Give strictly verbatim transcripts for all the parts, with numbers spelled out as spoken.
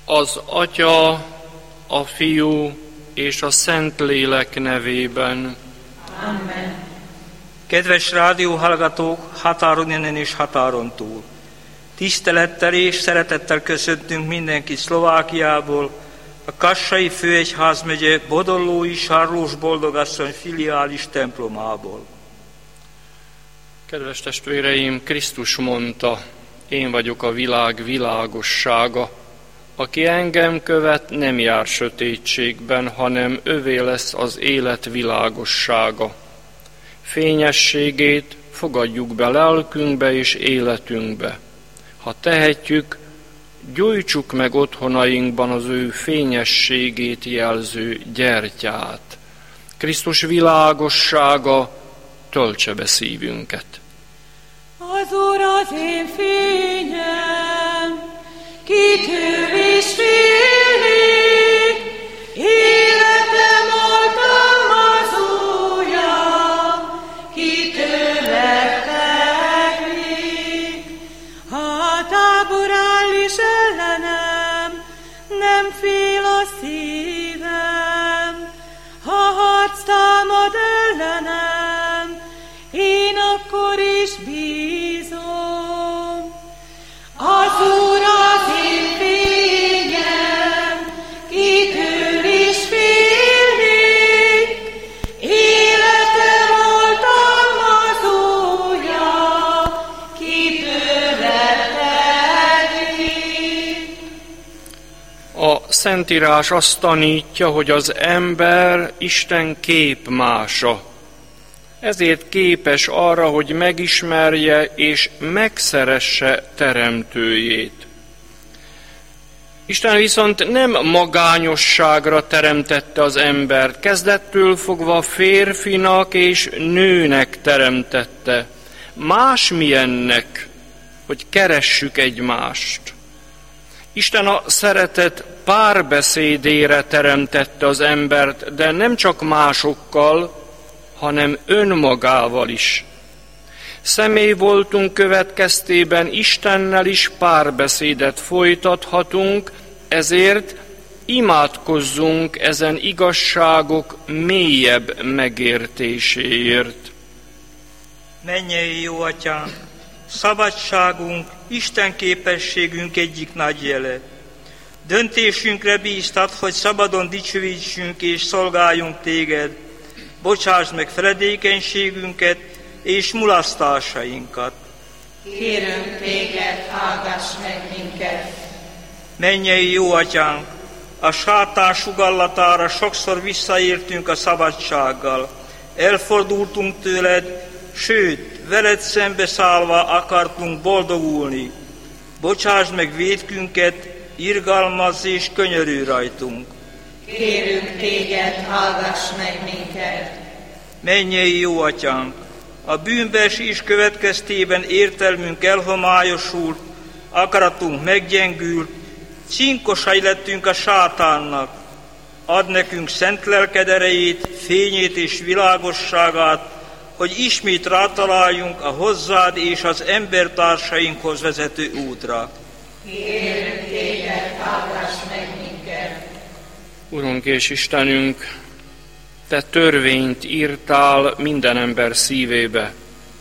Az Atya, a Fiú és a Szentlélek nevében. Amen. Kedves rádióhallgatók, határon innen és határon túl! Tisztelettel és szeretettel köszöntünk mindenkit Szlovákiából, a Kassai Főegyházmegye Bodollói Sarlós Boldogasszony filiális templomából. Kedves testvéreim, Krisztus mondta, én vagyok a világ világossága. Aki engem követ, nem jár sötétségben, hanem övé lesz az élet világossága. Fényességét fogadjuk be lelkünkbe és életünkbe. Ha tehetjük, gyújtsuk meg otthonainkban az ő fényességét jelző gyertyát. Krisztus világossága töltse be szívünket. Az Úr az én fényem, kit ő is félik, életem alkalmazója, kit ő megteklik. Ha a tábor áll is ellenem, nem fél a szívem, ha harc támad ellenem, én akkor is bízom. Az Úr az én fényem, kit ő is félik, életem oltalmazója, kit ő retteglik. A Szentírás azt tanítja, hogy az ember Isten képmása. Ezért képes arra, hogy megismerje és megszeresse teremtőjét. Isten viszont nem magányosságra teremtette az embert, kezdettől fogva férfinak és nőnek teremtette. Másmilyennek, hogy keressük egymást. Isten a szeretet párbeszédére teremtette az embert, de nem csak másokkal, hanem önmagával is. Személy voltunk következtében Istennel is párbeszédet folytathatunk, ezért imádkozzunk ezen igazságok mélyebb megértéséért. Mennyei jó Atyánk, szabadságunk, Isten képességünk egyik nagy jele. Döntésünkre bíztat, hogy szabadon dicsőítsünk és szolgáljunk Téged. Bocsásd meg feledékenységünket és mulasztásainkat. Kérünk Téged, hallgass meg minket. Mennyei jó Atyánk, a sátán sugallatára sokszor visszaértünk a szabadsággal. Elfordultunk tőled, sőt, veled szembeszállva akartunk boldogulni. Bocsásd meg vétkünket, irgalmazz és könyörülj rajtunk. Kérünk Téged, hallgass meg minket. Mennyei jó Atyánk, a bűnbeesés következtében értelmünk elhomályosult, akaratunk meggyengült, cinkosai lettünk a sátánnak. Add nekünk szent lelked erejét, fényét és világosságát, hogy ismét rátaláljunk a hozzád és az embertársainkhoz vezető útra. Kérünk Téged, hallgass meg minket. Urunk és Istenünk, Te törvényt írtál minden ember szívébe.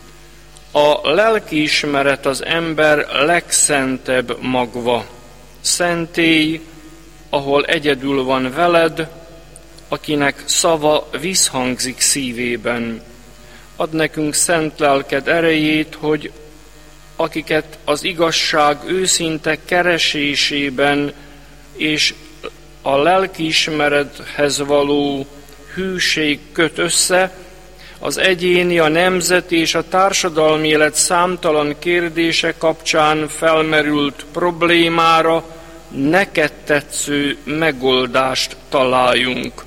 A lelkiismeret az ember legszentebb magva. Szentély, ahol egyedül van veled, akinek szava visszhangzik szívében. Add nekünk szent lelked erejét, hogy akiket az igazság őszinte keresésében és a lelkiismerethez való hűség köt össze, az egyéni, a nemzeti és a társadalmi élet számtalan kérdése kapcsán felmerült problémára neked tetsző megoldást találjunk.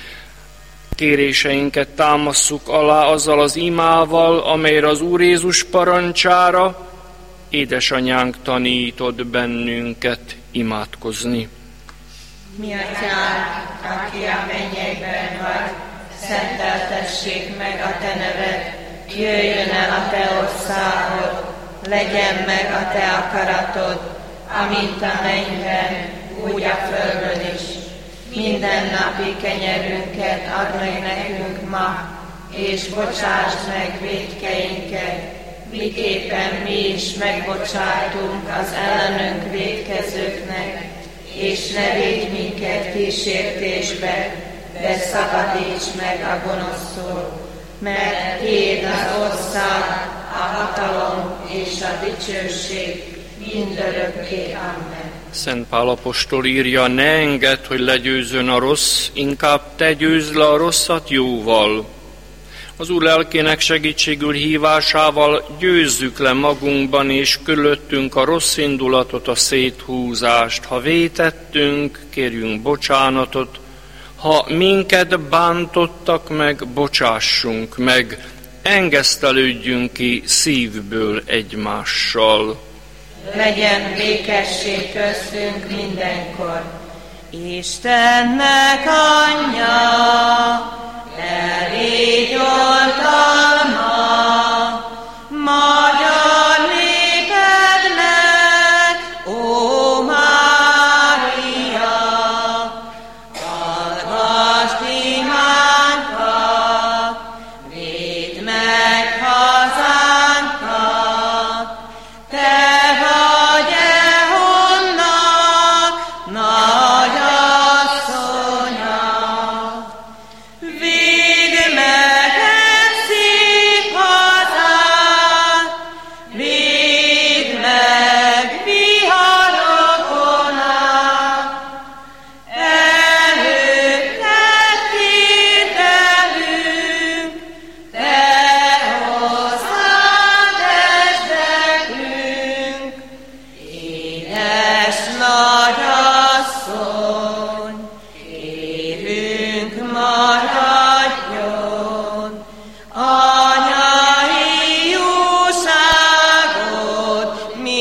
Kéréseinket támasszuk alá azzal az imával, amelyre az Úr Jézus parancsára édesanyánk tanított bennünket imádkozni. Mi Atyánk, aki a mennyekben vagy, szenteltessék meg a Te neved, jöjjön el a Te országod, legyen meg a Te akaratod, amint a mennyben, úgy a mindennapi kenyerünket add meg nekünk ma, és bocsásd meg vétkeinket, miképpen mi is megbocsátunk az ellenünk vétkezőknek, és ne védj minket kísértésbe, de szabadíts meg a gonosztól, mert tiéd az ország, a hatalom és a dicsőség mindörökké. Amen. Szent Pál apostol írja, ne engedd, hogy legyőzzön a rossz, inkább te győzd le a rosszat jóval. Az Úr lelkének segítségül hívásával győzzük le magunkban és körülöttünk a rossz indulatot, a széthúzást. Ha vétettünk, kérjünk bocsánatot, ha minket bántottak meg, bocsássunk meg, engesztelődjünk ki szívből egymással. Legyen békesség köztünk mindenkor. Istennek anyja, te légy oltalma, magyar népednek, ó Mária, hallgass imánkat, védd meg hazánkat, te vagy ehonnan nagy asszonya. Védd meg ezt szép hazát, védd meg viharokon át, előtted tételünk, te hozzád esdekünk, édes nagy asszony, kérünk maradjon, anyai jóságot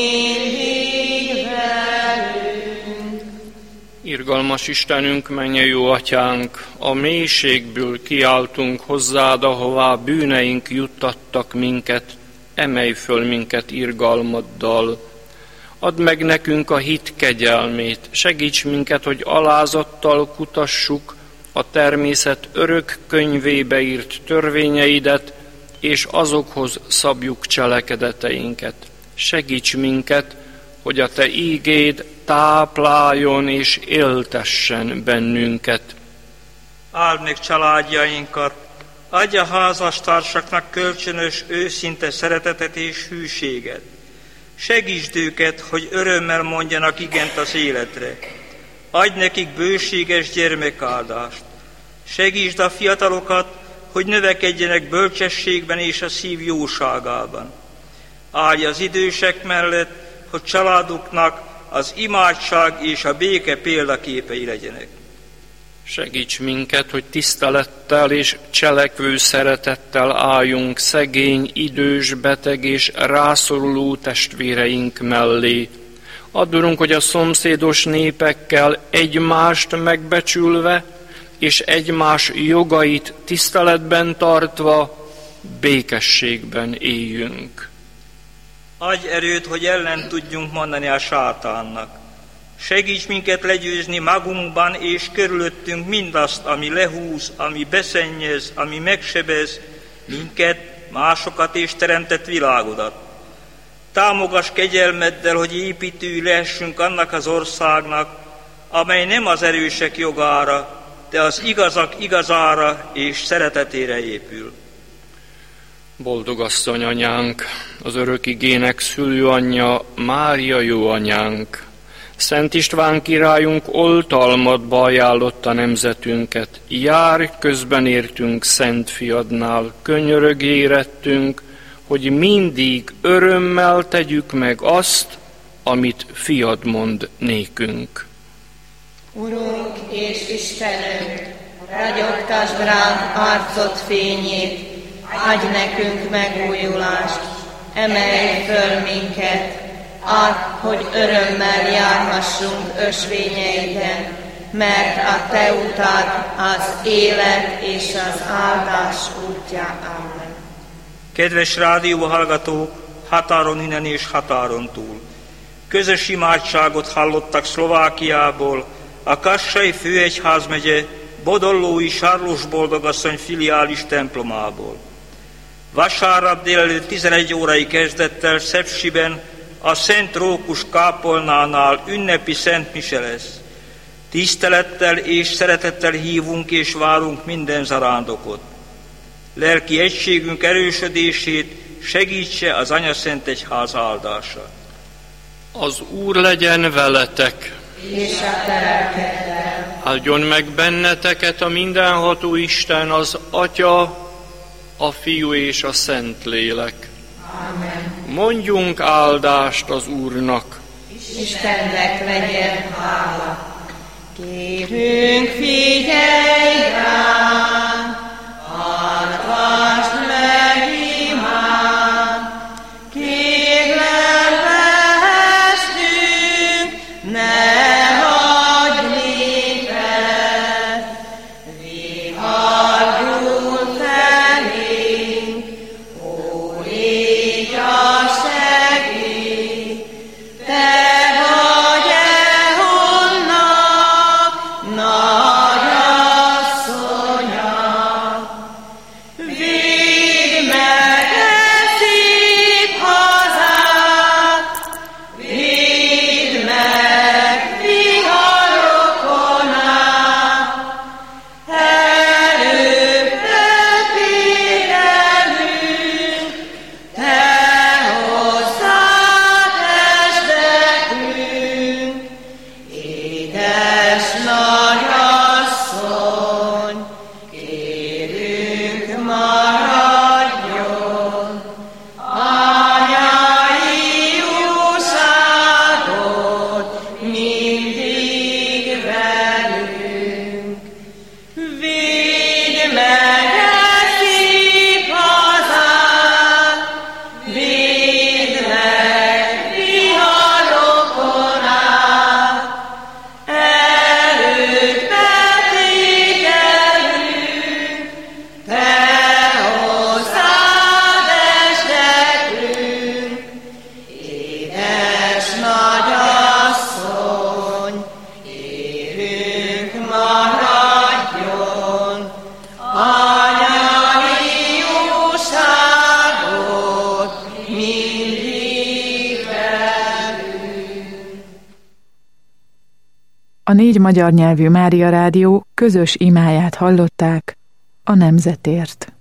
mindig velünk. Irgalmas Istenünk, mennyei jó Atyánk, a mélységből kiáltunk hozzád, ahová bűneink juttattak minket, emelj föl minket irgalmaddal. Add meg nekünk a hit kegyelmét, segíts minket, hogy alázattal kutassuk a természet örök könyvébe írt törvényeidet, és azokhoz szabjuk cselekedeteinket. Segíts minket, hogy a te ígéd tápláljon és éltessen bennünket. Áld meg családjainkat, adj a házastársaknak kölcsönös, őszinte szeretetet és hűséget. Segítsd őket, hogy örömmel mondjanak igent az életre. Adj nekik bőséges gyermekáldást. Segítsd a fiatalokat, hogy növekedjenek bölcsességben és a szív jóságában. Állj az idősek mellett, hogy családuknak az imádság és a béke példaképei legyenek. Segíts minket, hogy tisztelettel és cselekvő szeretettel álljunk szegény, idős, beteg és rászoruló testvéreink mellé. Add, Urunk, hogy a szomszédos népekkel egymást megbecsülve és egymás jogait tiszteletben tartva békességben éljünk. Adj erőt, hogy ellen tudjunk mondani a sátánnak. Segíts minket legyőzni magunkban és körülöttünk mindazt, ami lehúz, ami beszennyez, ami megsebez minket, másokat és teremtett világodat. Támogass kegyelmeddel, hogy építői lehessünk annak az országnak, amely nem az erősek jogára, de az igazak igazára és szeretetére épül. Boldog asszony anyánk, az örök igének szülő anyja, Mária jó anyánk, Szent István királyunk oltalmadba ajánlotta nemzetünket, jár közben értünk Szent Fiadnál, könyörög érettünk, hogy mindig örömmel tegyük meg azt, amit Fiad mond nékünk. Urunk és Istenünk, ragyogtasd ránk arcod fényét, adj nekünk megújulást, emelj föl minket, add, hogy örömmel járhassunk ösvényeiden, mert a te utad az élet és az áldás útja. Amen. Kedves rádióhallgatók, határon innen és határon túl! Közös imádságot hallottak Szlovákiából, a Kassai főegyházmegye Bodollói Sarlós Boldogasszony filiális templomából. Vasárnap délelőtt tizenegy órai kezdettel Szepsiben a Szent Rókus kápolnánál ünnepi szentmise lesz. Tisztelettel és szeretettel hívunk és várunk minden zarándokot. Lelki egységünk erősödését segítse az Anyaszent Egyház áldása. Az Úr legyen veletek, és a te lelkeddel. Áldjon meg benneteket a mindenható Isten, az Atya, a Fiú és a Szentlélek. Amen. Mondjunk áldást az Úrnak. Istennek legyen hála. Kérünk, figyelj rám, hallgass meg imám, kéglelvestünk, ne hagyj minket, viharul felénk, ó, légy a segély, te vagy Ehonnak nagy asszonya. Védd meg szép hazát, védd meg viharokon át, előtte félelünk, te hozzád esdekünk. Édes nagyasszony, kérünk maradjon, anyai jóságot mindig velünk. Védd meg szép hazát, védd meg viharokon át, előtte tégelünk, te hozzád esdekünk. Édes nagyasszony, kérünk maradjon, anyai jóságot mindig velünk. A négy magyar nyelvű Mária Rádió közös imáját hallották a nemzetért.